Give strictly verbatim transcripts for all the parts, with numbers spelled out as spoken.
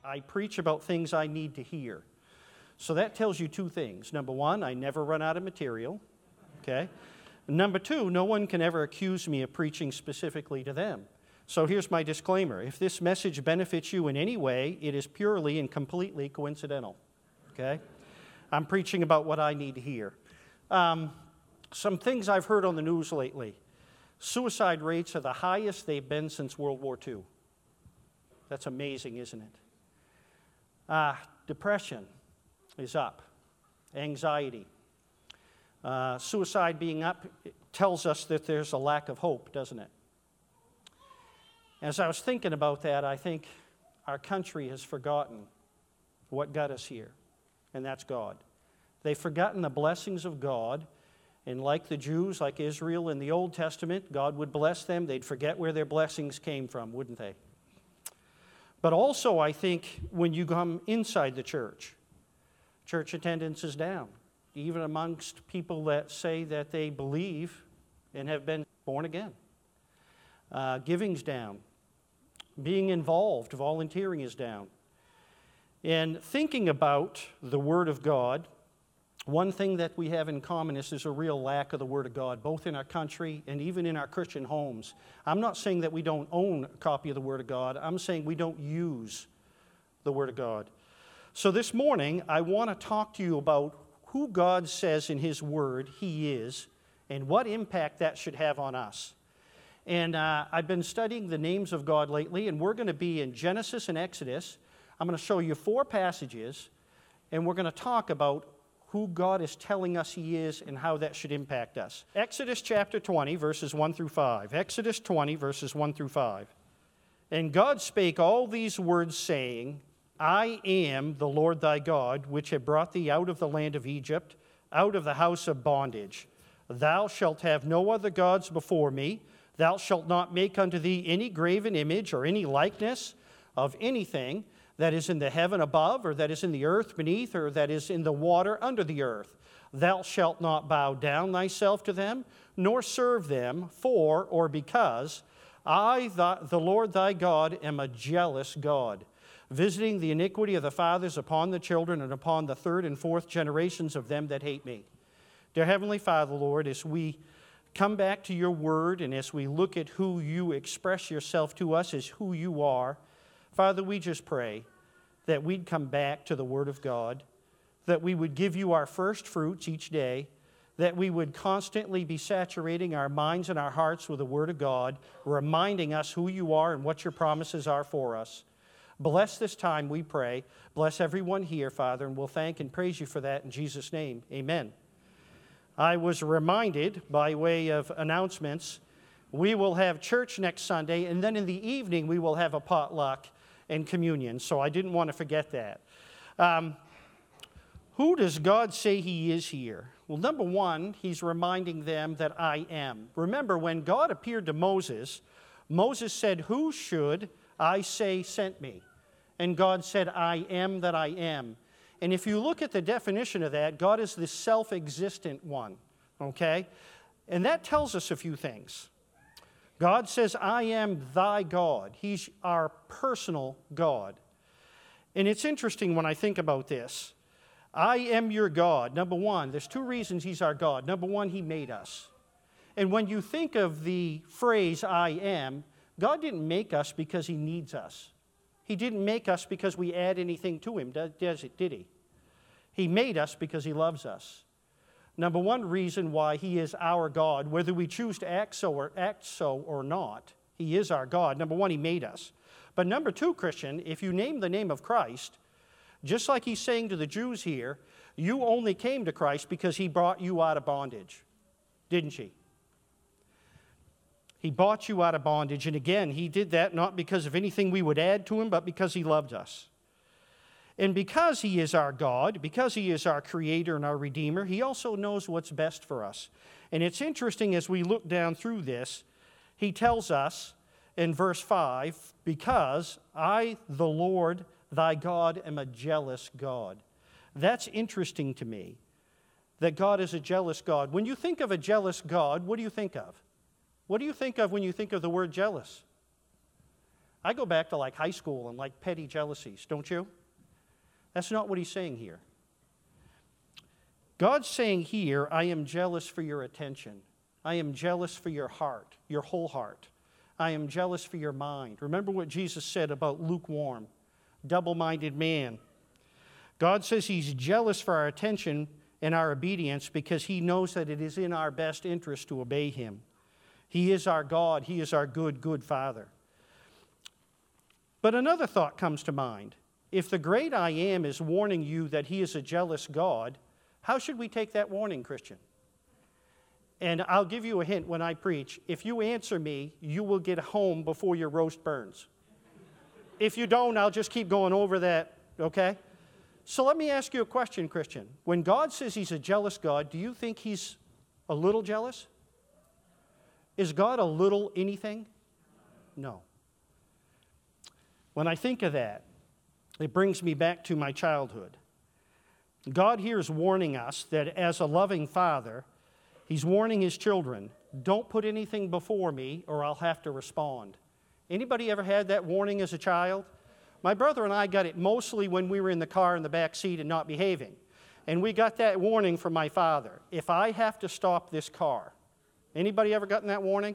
I preach about things I need to hear. So that tells you two things. Number one, I never run out of material, okay? Number two, no one can ever accuse me of preaching specifically to them. So here's my disclaimer. If this message benefits you in any way, it is purely and completely coincidental, okay? I'm preaching about what I need to hear. Um, some things I've heard on the news lately. Suicide rates are the highest they've been since World War Two. That's amazing, isn't it? Uh, depression is up. Anxiety. Uh, suicide being up tells us that there's a lack of hope, doesn't it? As I was thinking about that, I think our country has forgotten what got us here, and that's God. They've forgotten the blessings of God, and like the Jews, like Israel in the Old Testament, God would bless them. They'd forget where their blessings came from, wouldn't they? But also, I think when you come inside the church, church attendance is down, even amongst people that say that they believe and have been born again. Uh, giving's down. Being involved, volunteering is down. And thinking about the Word of God, one thing that we have in common is there's a real lack of the Word of God, both in our country and even in our Christian homes. I'm not saying that we don't own a copy of the Word of God. I'm saying we don't use the Word of God. So this morning, I want to talk to you about who God says in His Word He is and what impact that should have on us. And uh, I've been studying the names of God lately, and we're going to be in Genesis and Exodus. I'm going to show you four passages, and we're going to talk about who God is telling us He is and how that should impact us. Exodus chapter twenty, verses one through five. Exodus twenty, verses one through five. And God spake all these words, saying, I am the Lord thy God, which have brought thee out of the land of Egypt, out of the house of bondage. Thou shalt have no other gods before me. Thou shalt not make unto thee any graven image or any likeness of anything that is in the heaven above, or that is in the earth beneath, or that is in the water under the earth. Thou shalt not bow down thyself to them, nor serve them, for or because I, the Lord thy God, am a jealous God, visiting the iniquity of the fathers upon the children and upon the third and fourth generations of them that hate me. Dear Heavenly Father, Lord, as we come back to your word and as we look at who you express yourself to us as who you are, Father, we just pray that we'd come back to the Word of God, that we would give you our first fruits each day, that we would constantly be saturating our minds and our hearts with the Word of God, reminding us who you are and what your promises are for us. Bless this time, we pray. Bless everyone here, Father, and we'll thank and praise you for that in Jesus' name. Amen. I was reminded, by way of announcements, we will have church next Sunday, and then in the evening we will have a potluck and communion, so I didn't want to forget that. Um, who does God say He is here? Well, number one, He's reminding them that I am. Remember, when God appeared to Moses, Moses said, who should I say sent me? And God said, I am that I am. And if you look at the definition of that, God is the self-existent one, okay? And that tells us a few things. God says, I am thy God. He's our personal God. And it's interesting when I think about this. I am your God. Number one, there's two reasons He's our God. Number one, He made us. And when you think of the phrase, I am, God didn't make us because He needs us. He didn't make us because we add anything to Him, does it, did He? He made us because He loves us. Number one reason why He is our God, whether we choose to act so or act so or not, He is our God. Number one, He made us. But number two, Christian, if you name the name of Christ, just like He's saying to the Jews here, you only came to Christ because He brought you out of bondage, didn't He? He bought you out of bondage, and again, He did that not because of anything we would add to Him, but because He loved us. And because He is our God, because He is our Creator and our Redeemer, He also knows what's best for us. And it's interesting as we look down through this, He tells us in verse five, because I, the Lord, thy God, am a jealous God. That's interesting to me, that God is a jealous God. When you think of a jealous God, what do you think of? What do you think of when you think of the word jealous? I go back to like high school and like petty jealousies, don't you? That's not what he's saying here. God's saying here, I am jealous for your attention. I am jealous for your heart, your whole heart. I am jealous for your mind. Remember what Jesus said about lukewarm, double-minded man. God says he's jealous for our attention and our obedience because he knows that it is in our best interest to obey him. He is our God. He is our good, good Father. But another thought comes to mind. If the great I Am is warning you that he is a jealous God, how should we take that warning, Christian? And I'll give you a hint when I preach. If you answer me, you will get home before your roast burns. If you don't, I'll just keep going over that, okay? So let me ask you a question, Christian. When God says he's a jealous God, do you think he's a little jealous? Is God a little anything? No. When I think of that, it brings me back to my childhood. God here is warning us that as a loving father, he's warning his children, don't put anything before me or I'll have to respond. Anybody ever had that warning as a child? My brother and I got it mostly when we were in the car in the back seat and not behaving. And we got that warning from my father. If I have to stop this car. Anybody ever gotten that warning?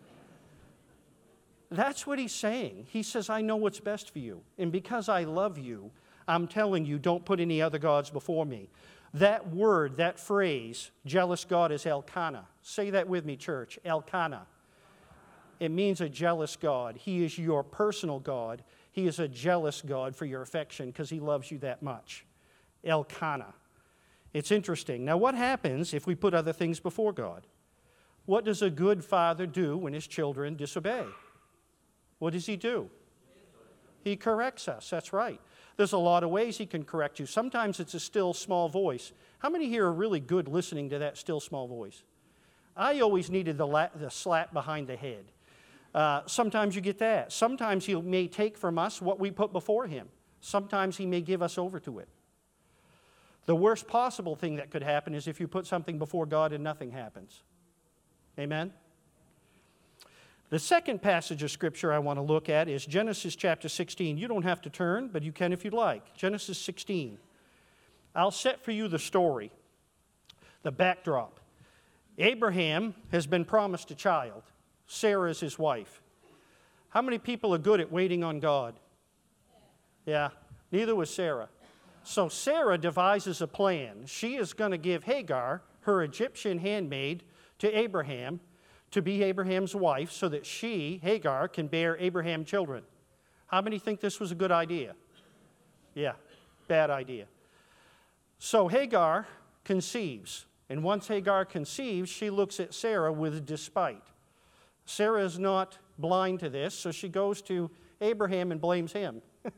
That's what he's saying. He says, I know what's best for you. And because I love you, I'm telling you, don't put any other gods before me. That word, that phrase, jealous God, is Elkanah. Say that with me, church. Elkanah. It means a jealous God. He is your personal God. He is a jealous God for your affection because he loves you that much. Elkanah. It's interesting. Now, what happens if we put other things before God? What does a good father do when his children disobey? What does he do? He corrects us. That's right. There's a lot of ways he can correct you. Sometimes it's a still, small voice. How many here are really good listening to that still, small voice? I always needed the, la- the slap behind the head. Uh, sometimes you get that. Sometimes he may take from us what we put before him. Sometimes he may give us over to it. The worst possible thing that could happen is if you put something before God and nothing happens. Amen? The second passage of Scripture I want to look at is Genesis chapter sixteen. You don't have to turn, but you can if you'd like. Genesis sixteen. I'll set for you the story, the backdrop. Abraham has been promised a child. Sarah is his wife. How many people are good at waiting on God? Yeah, neither was Sarah. So Sarah devises a plan. She is going to give Hagar, her Egyptian handmaid, to Abraham to be Abraham's wife so that she, Hagar, can bear Abraham children. How many think this was a good idea? Yeah, bad idea. So Hagar conceives. And once Hagar conceives, she looks at Sarah with despite. Sarah is not blind to this, so she goes to Abraham and blames him.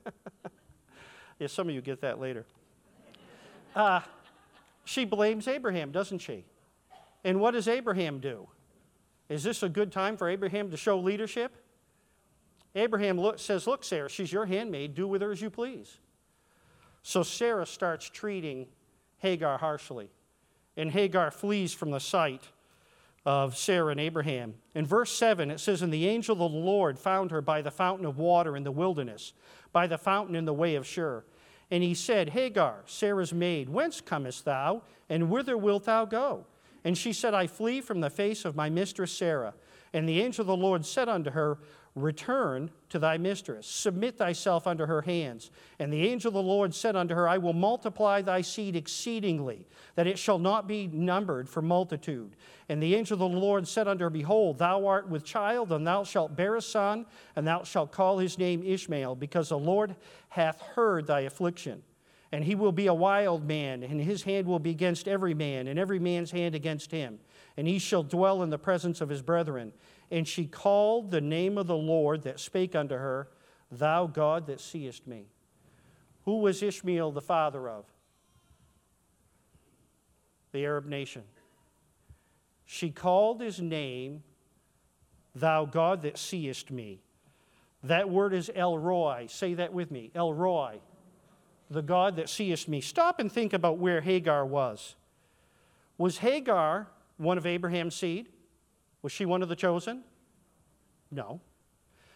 Yeah, some of you get that later. Uh, she blames Abraham, doesn't she? And what does Abraham do? Is this a good time for Abraham to show leadership? Abraham look, says, look, Sarah, she's your handmaid. Do with her as you please. So Sarah starts treating Hagar harshly. And Hagar flees from the sight of Sarah and Abraham. In verse seven, it says, and the angel of the Lord found her by the fountain of water in the wilderness, by the fountain in the way of Shur. And he said, Hagar, Sarah's maid, whence comest thou, and whither wilt thou go? And she said, I flee from the face of my mistress Sarah. And the angel of the Lord said unto her, return to thy mistress, submit thyself unto her hands. And the angel of the Lord said unto her, I will multiply thy seed exceedingly, that it shall not be numbered for multitude. And the angel of the Lord said unto her, behold, thou art with child, and thou shalt bear a son, and thou shalt call his name Ishmael, because the Lord hath heard thy affliction. And he will be a wild man, and his hand will be against every man, and every man's hand against him. And he shall dwell in the presence of his brethren. And she called the name of the Lord that spake unto her, Thou God that seest me. Who was Ishmael the father of? The Arab nation. She called his name, Thou God that seest me. That word is El Roi. Say that with me. El Roi. The God that seest me. Stop and think about where Hagar was. Was Hagar one of Abraham's seed? Was she one of the chosen? No.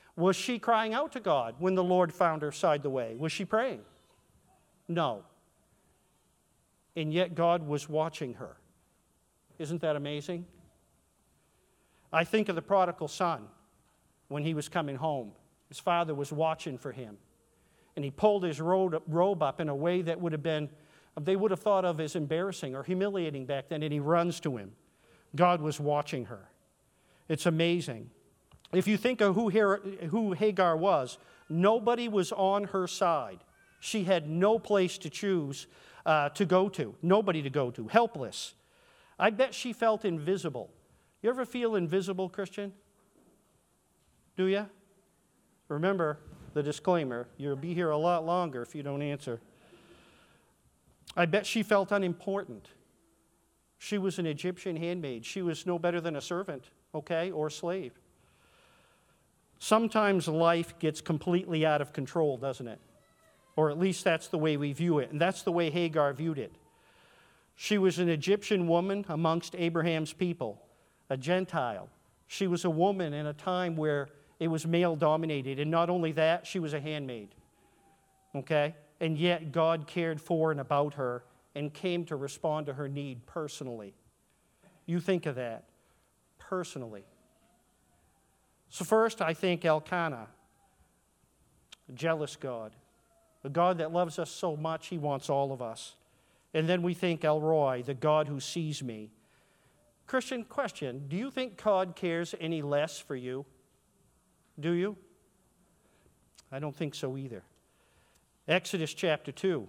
Was she crying out to God when the Lord found her side the way? Was she praying? No. And yet God was watching her. Isn't that amazing? I think of the prodigal son when he was coming home. His father was watching for him. And he pulled his robe up in a way that would have been, they would have thought of as embarrassing or humiliating back then, and he runs to him. God was watching her. It's amazing. If you think of who, who Hagar was, nobody was on her side. She had no place to choose uh, to go to, nobody to go to, helpless. I bet she felt invisible. You ever feel invisible, Christian? Do you? Remember the disclaimer, you'll be here a lot longer if you don't answer. I bet she felt unimportant. She was an Egyptian handmaid. She was no better than a servant, okay, or a slave. Sometimes life gets completely out of control, doesn't it? Or at least that's the way we view it, and that's the way Hagar viewed it. She was an Egyptian woman amongst Abraham's people, a Gentile. She was a woman in a time where it was male-dominated, and not only that, she was a handmaid, okay? And yet God cared for and about her and came to respond to her need personally. You think of that, personally. So first, I think Elkanah, a jealous God, a God that loves us so much, he wants all of us. And then we think El Roi, the God who sees me. Christian, question, do you think God cares any less for you? Do you? I don't think so either. Exodus chapter two.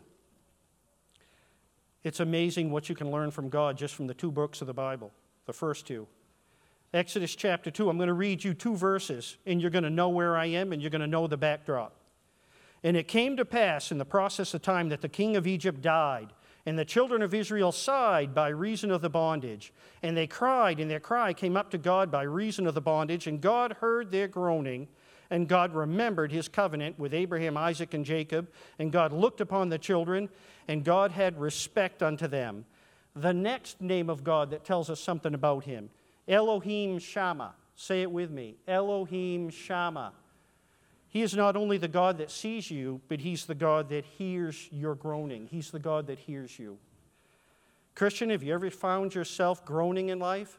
It's amazing what you can learn from God just from the two books of the Bible, the first two. Exodus chapter two, I'm going to read you two verses, and you're going to know where I am, and you're going to know the backdrop. And it came to pass in the process of time that the king of Egypt died, and the children of Israel sighed by reason of the bondage. And they cried, and their cry came up to God by reason of the bondage, and God heard their groaning, and God remembered his covenant with Abraham, Isaac, and Jacob, and God looked upon the children, and God had respect unto them. The next name of God that tells us something about him, Elohim Shammah. Say it with me, Elohim Shammah. He is not only the God that sees you, but he's the God that hears your groaning. He's the God that hears you. Christian, have you ever found yourself groaning in life?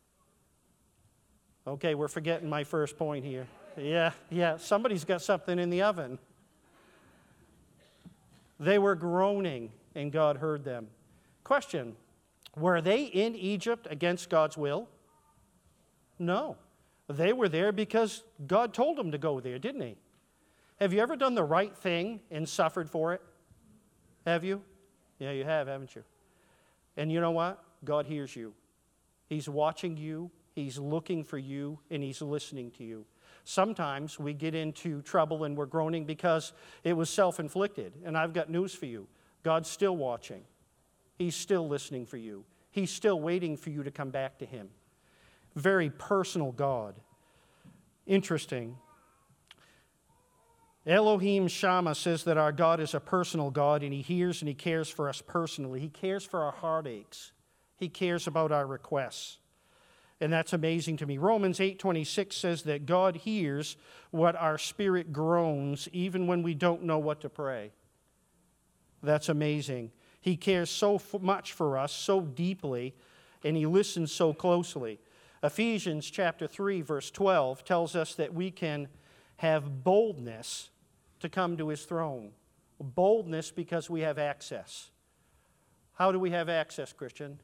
Okay, we're forgetting my first point here. Yeah, yeah, somebody's got something in the oven. They were groaning, and God heard them. Question, were they in Egypt against God's will? No. They were there because God told them to go there, didn't he? Have you ever done the right thing and suffered for it? Have you? Yeah, you have, haven't you? And you know what? God hears you. He's watching you, he's looking for you, and he's listening to you. Sometimes we get into trouble and we're groaning because it was self-inflicted. And I've got news for you. God's still watching. He's still listening for you. He's still waiting for you to come back to him. Very personal God. Interesting. Elohim Shammah says that our God is a personal God, and he hears and he cares for us personally. He cares for our heartaches. He cares about our requests. And that's amazing to me. Romans eight twenty-six says that God hears what our spirit groans even when we don't know what to pray. That's amazing. He cares so much for us, so deeply, and he listens so closely. Ephesians chapter three, verse twelve tells us that we can have boldness to come to his throne. Boldness because we have access. How do we have access, Christian?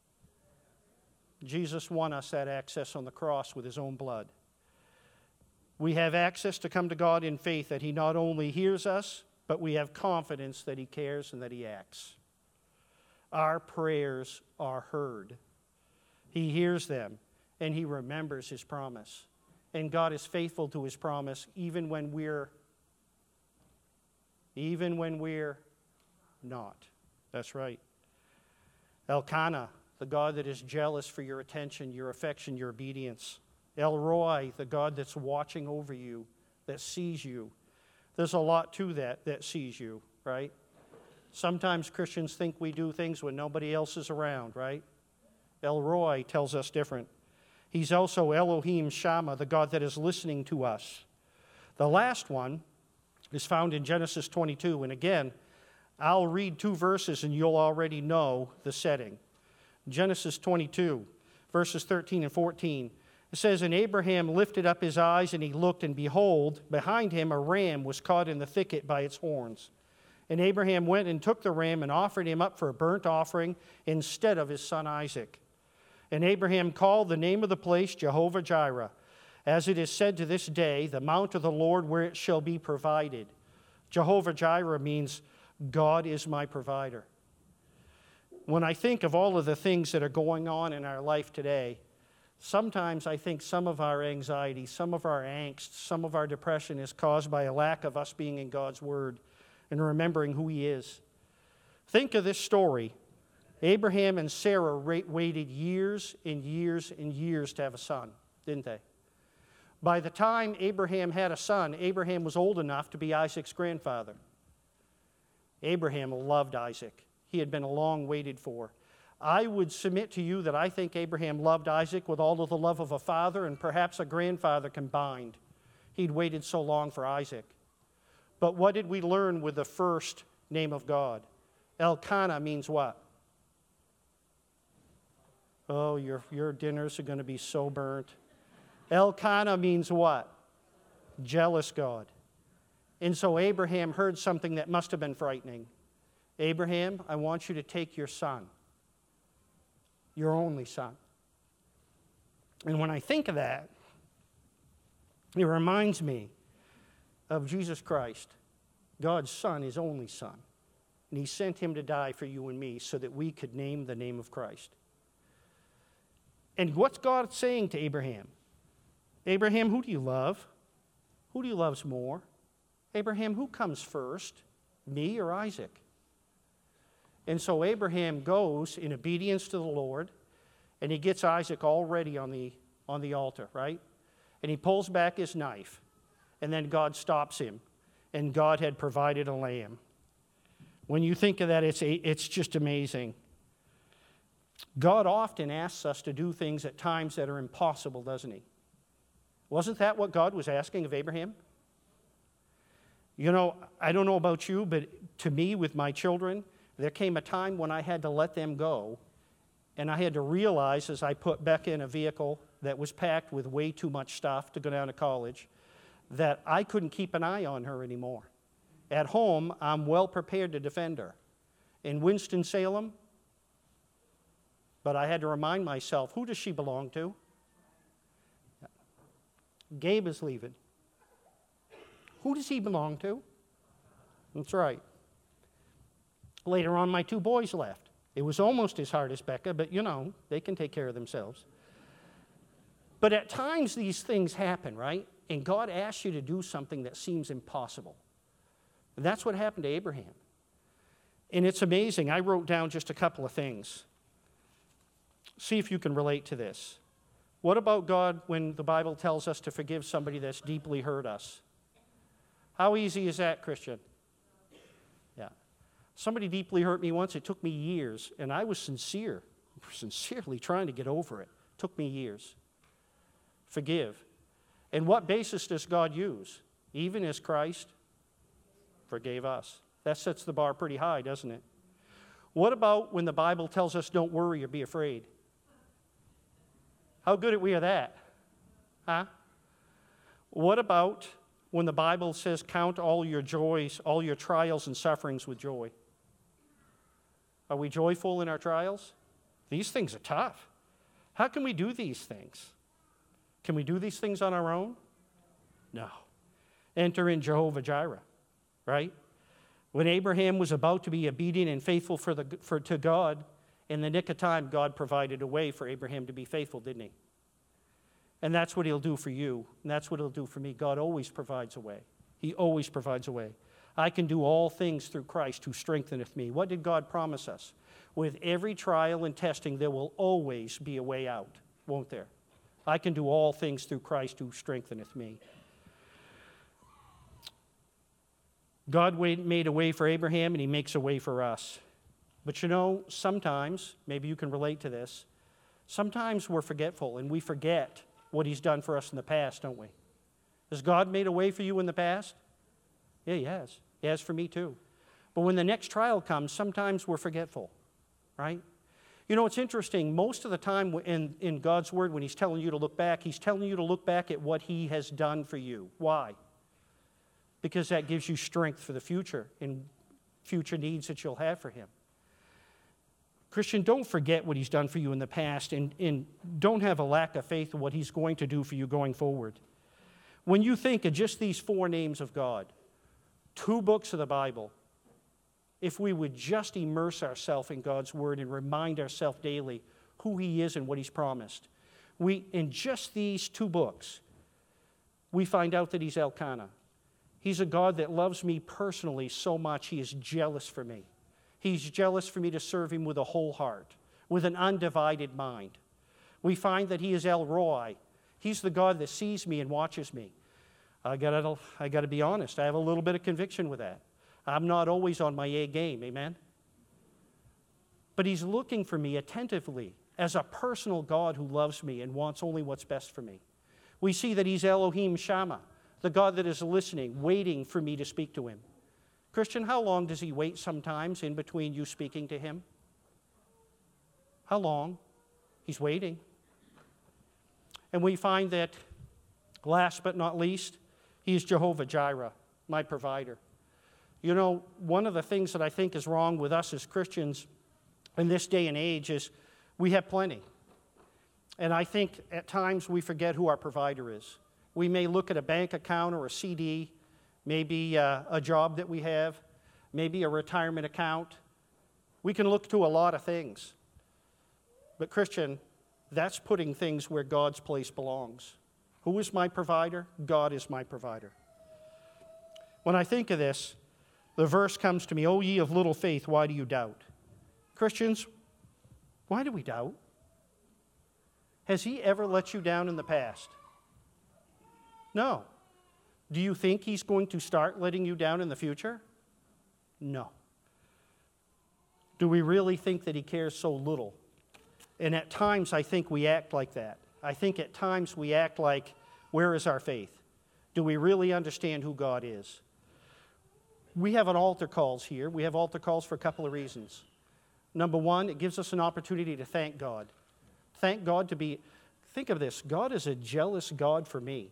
Jesus won us that access on the cross with his own blood. We have access to come to God in faith that he not only hears us, but we have confidence that he cares and that he acts. Our prayers are heard. He hears them, and he remembers his promise. And God is faithful to his promise even when we're even when we're not. That's right. Elkanah, the God that is jealous for your attention, your affection, your obedience. El Roi, the God that's watching over you, that sees you. There's a lot to that that sees you, right? Sometimes Christians think we do things when nobody else is around, right? El Roi tells us different. He's also Elohim Shammah, the God that is listening to us. The last one is found in Genesis twenty-two. And again, I'll read two verses and you'll already know the setting. Genesis twenty-two, verses thirteen and fourteen. It says, "And Abraham lifted up his eyes, and he looked, and behold, behind him a ram was caught in the thicket by its horns. And Abraham went and took the ram and offered him up for a burnt offering instead of his son Isaac. And Abraham called the name of the place Jehovah-Jireh, as it is said to this day, the mount of the Lord where it shall be provided." Jehovah-Jireh means God is my provider. When I think of all of the things that are going on in our life today, sometimes I think some of our anxiety, some of our angst, some of our depression is caused by a lack of us being in God's Word and remembering who He is. Think of this story. Abraham and Sarah waited years and years and years to have a son, didn't they? By the time Abraham had a son, Abraham was old enough to be Isaac's grandfather. Abraham loved Isaac. He had been long waited for. I would submit to you that I think Abraham loved Isaac with all of the love of a father and perhaps a grandfather combined. He'd waited so long for Isaac. But what did we learn with the first name of God? Elkanah means what? Oh, your, your dinners are going to be so burnt. Elkanah means what? Jealous God. And so Abraham heard something that must have been frightening. Abraham, I want you to take your son, your only son. And when I think of that, it reminds me of Jesus Christ, God's Son, His only Son. And He sent Him to die for you and me so that we could name the name of Christ. And what's God saying to Abraham? Abraham, who do you love? Who do you love more? Abraham, who comes first, me or Isaac? And so Abraham goes in obedience to the Lord, and he gets Isaac already on the, on the altar, right? And he pulls back his knife, and then God stops him, and God had provided a lamb. When you think of that, it's, it's just amazing. God often asks us to do things at times that are impossible, doesn't He? Wasn't that what God was asking of Abraham? You know, I don't know about you, but to me, with my children, there came a time when I had to let them go, and I had to realize as I put Becca in a vehicle that was packed with way too much stuff to go down to college, that I couldn't keep an eye on her anymore. At home, I'm well prepared to defend her. In Winston-Salem, but I had to remind myself, who does she belong to? Gabe is leaving. Who does he belong to? That's right. Later on, my two boys left. It was almost as hard as Becca, but you know, they can take care of themselves. But at times these things happen, right? And God asks you to do something that seems impossible. And that's what happened to Abraham. And it's amazing. I wrote down just a couple of things. See if you can relate to this. What about God when the Bible tells us to forgive somebody that's deeply hurt us? How easy is that, Christian? Yeah. Somebody deeply hurt me once. It took me years, and I was sincere, sincerely trying to get over it. It took me years. Forgive. And what basis does God use? Even as Christ forgave us. That sets the bar pretty high, doesn't it? What about when the Bible tells us don't worry or be afraid? How good are we at that? Huh? What about when the Bible says count all your joys, all your trials and sufferings with joy? Are we joyful in our trials? These things are tough. How can we do these things? Can we do these things on our own? No. Enter in Jehovah-Jireh, right? When Abraham was about to be obedient and faithful for the, for, to God, in the nick of time, God provided a way for Abraham to be faithful, didn't He? And that's what He'll do for you, and that's what He'll do for me. God always provides a way. He always provides a way. I can do all things through Christ who strengtheneth me. What did God promise us? With every trial and testing, there will always be a way out, won't there? I can do all things through Christ who strengtheneth me. God made a way for Abraham, and He makes a way for us. But you know, sometimes, maybe you can relate to this, sometimes we're forgetful, and we forget what He's done for us in the past, don't we? Has God made a way for you in the past? Yeah, He has. He has for me too. But when the next trial comes, sometimes we're forgetful, right? You know, it's interesting. Most of the time in, in God's Word, when He's telling you to look back, He's telling you to look back at what He has done for you. Why? Because that gives you strength for the future and future needs that you'll have for Him. Christian, don't forget what He's done for you in the past, and, and don't have a lack of faith in what He's going to do for you going forward. When you think of just these four names of God, two books of the Bible, if we would just immerse ourselves in God's Word and remind ourselves daily who He is and what He's promised, we, in just these two books, we find out that He's Elkanah. He's a God that loves me personally so much He is jealous for me. He's jealous for me to serve Him with a whole heart, with an undivided mind. We find that He is El Roi. He's the God that sees me and watches me. I gotta, I gotta be honest, I have a little bit of conviction with that. I'm not always on my A game, amen? But He's looking for me attentively as a personal God who loves me and wants only what's best for me. We see that He's Elohim Shammah, the God that is listening, waiting for me to speak to Him. Christian, how long does He wait sometimes in between you speaking to Him? How long? He's waiting. And we find that, last but not least, He is Jehovah Jireh, my provider. You know, one of the things that I think is wrong with us as Christians in this day and age is we have plenty. And I think at times we forget who our provider is. We may look at a bank account or a C D, maybe uh, a job that we have, maybe a retirement account. We can look to a lot of things. But Christian, that's putting things where God's place belongs. Who is my provider? God is my provider. When I think of this, the verse comes to me, "O ye of little faith, why do you doubt?" Christians, why do we doubt? Has He ever let you down in the past? No. Do you think He's going to start letting you down in the future? No. Do we really think that He cares so little? And at times I think we act like that. I think at times we act like, where is our faith? Do we really understand who God is? We have an altar calls here. We have altar calls for a couple of reasons. Number one, it gives us an opportunity to thank God. Thank God to be, think of this, God is a jealous God for me.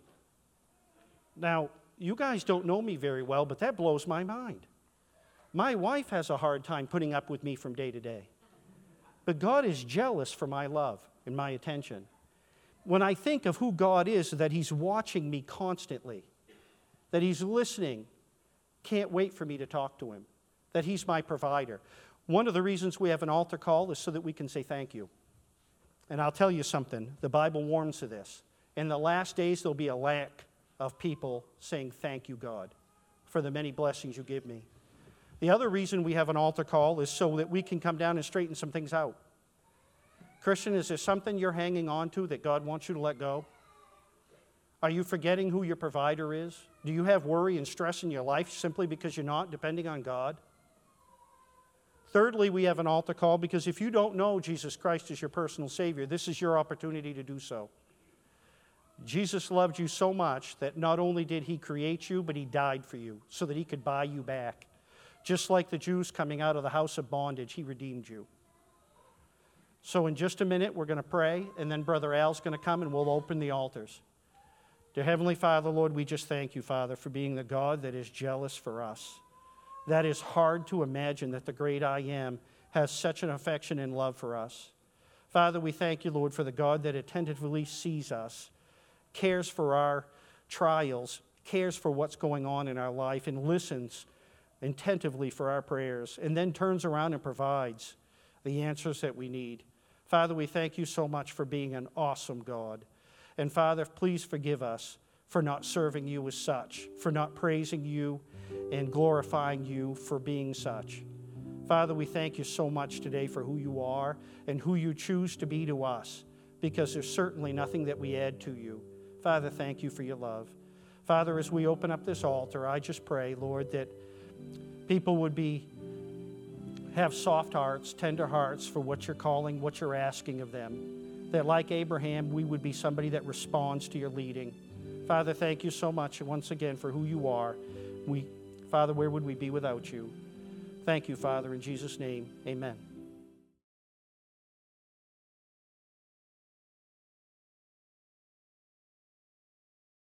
Now, you guys don't know me very well, but that blows my mind. My wife has a hard time putting up with me from day to day. But God is jealous for my love and my attention. When I think of who God is, that He's watching me constantly, that He's listening, can't wait for me to talk to Him, that He's my provider. One of the reasons we have an altar call is so that we can say thank you. And I'll tell you something, the Bible warns of this. In the last days, there'll be a lack of people saying, "Thank you, God, for the many blessings you give me." The other reason we have an altar call is so that we can come down and straighten some things out. Christian, is there something you're hanging on to that God wants you to let go? Are you forgetting who your provider is? Do you have worry and stress in your life simply because you're not depending on God? Thirdly, we have an altar call because if you don't know Jesus Christ as your personal Savior, this is your opportunity to do so. Jesus loved you so much that not only did He create you, but He died for you so that He could buy you back. Just like the Jews coming out of the house of bondage, He redeemed you. So in just a minute, we're going to pray, and then Brother Al's going to come and we'll open the altars. Dear Heavenly Father, Lord, we just thank you, Father, for being the God that is jealous for us. That is hard to imagine that the great I Am has such an affection and love for us. Father, we thank you, Lord, for the God that attentively sees us, cares for our trials, cares for what's going on in our life, and listens attentively for our prayers, and then turns around and provides the answers that we need. Father, we thank you so much for being an awesome God. And Father, please forgive us for not serving you as such, for not praising you and glorifying you for being such. Father, we thank you so much today for who you are and who you choose to be to us, because there's certainly nothing that we add to you. Father, thank you for your love. Father, as we open up this altar, I just pray, Lord, that people would be have soft hearts, tender hearts for what you're calling, what you're asking of them. That like Abraham, we would be somebody that responds to your leading. Father, thank you so much once again for who you are. We, Father, where would we be without you? Thank you, Father, in Jesus' name, amen.